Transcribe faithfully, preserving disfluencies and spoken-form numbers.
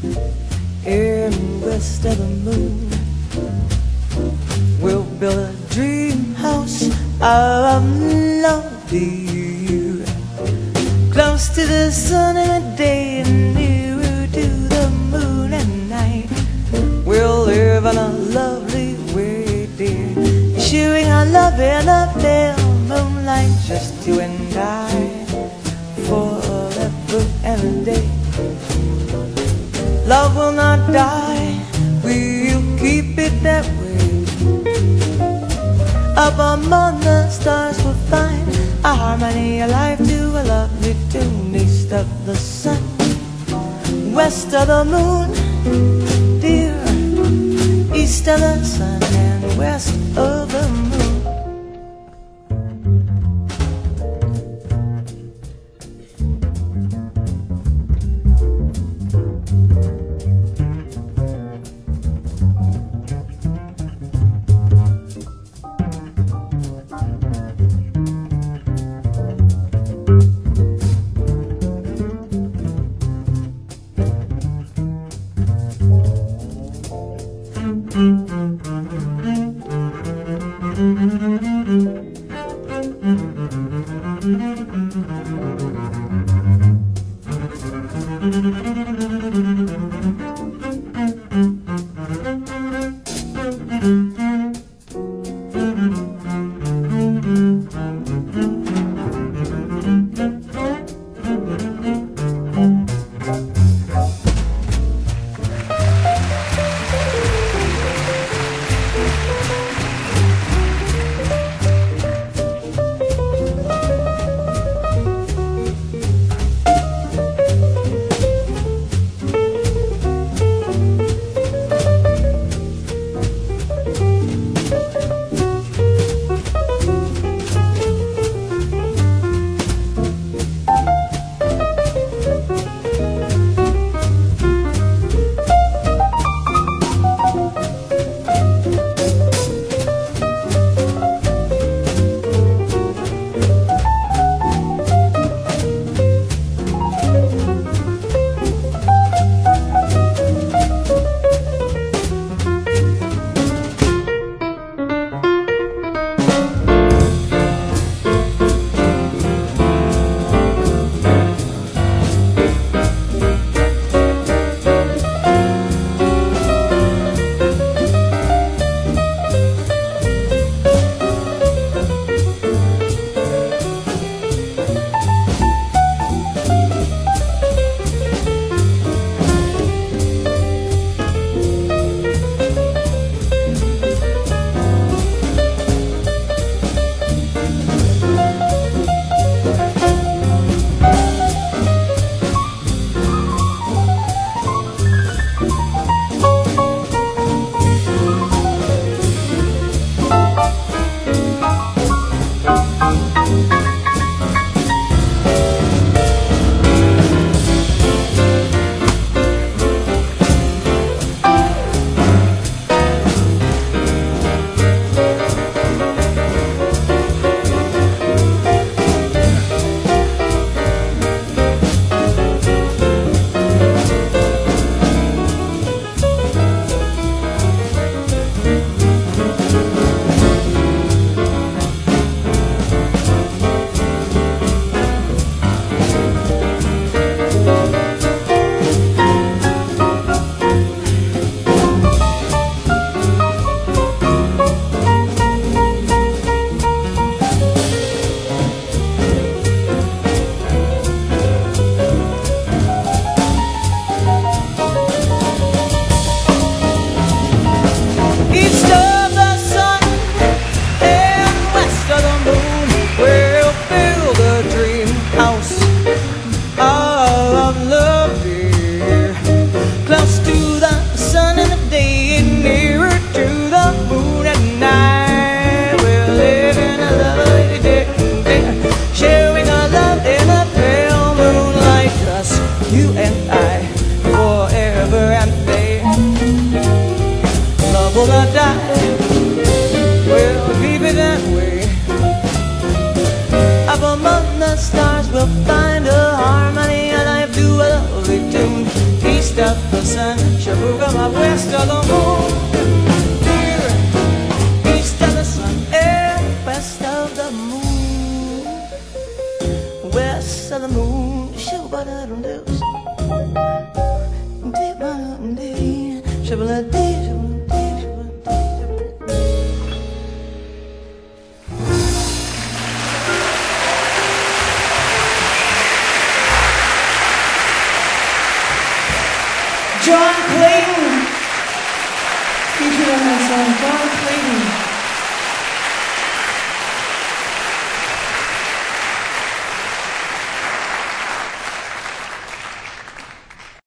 in west of the moon. We'll build a dream house of love, dear, close to the sun in the day and nearer to the moon at night. We'll live in a lovely way, dear, sharing our love in the pale moonlight, just you and I, forever and a day. Love will not die, we'll keep it that way. Up among the stars we'll find a harmony, a life to a lovely tune. East of the sun, west of the moon, dear, east of the sun and west of the moon. of the sun, Shabooga, west of the moon. Here, east of the sun, eh, west of the moon. West of the moon, Shabooga, John Clayton, featured on that song, John Clayton.